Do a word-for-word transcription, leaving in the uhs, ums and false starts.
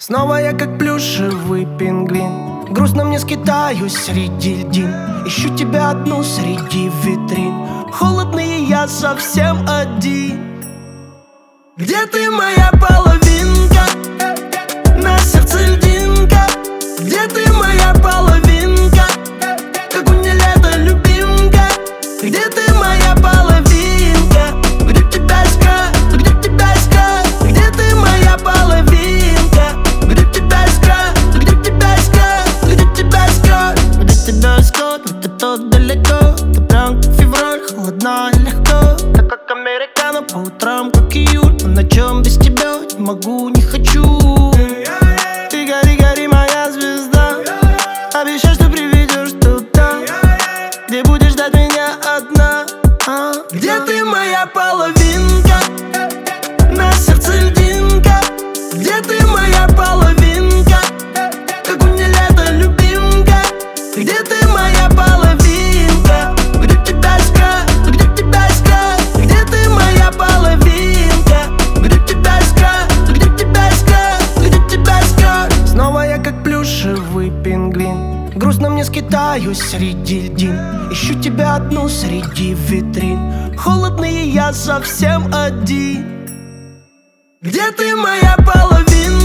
Снова я как плюшевый пингвин, грустно мне скитаюсь среди льдин. Ищу тебя одну среди витрин, холодный я совсем один. Где ты, моя половинка? На сердце льдинка. Где ты, моя половинка? Как у меня лето, любимка. Где ты, моя половинка? Где тебя искать? Где тебя искать? Где ты, моя половинка? Где тебя искать? Где тебя искать? Где тебя искать? Где тебя искать? Где-то далеко. Ты прям как февраль, холодно и легко. Так как американо по утрам, как июль. По ночам без тебя не могу, не хочу. Ты гори, гори, моя звезда. Обещай, что приведешь туда, где будешь ждать меня одна. а? Где ты, моя половинка? На сердце льдинка. Где ты, моя половинка? Как у меня лето, любимка. Где ты, моя половинка? Где тебя искать? Где тебя искать? Где ты, моя половинка? Где тебя искать? Где тебя искать? Где тебя искать? Снова я как плюшевый пингвин, грустно мне скитаюсь среди льдин. Ищу тебя одну среди витрин, холодный я совсем один. Где ты, моя половинка?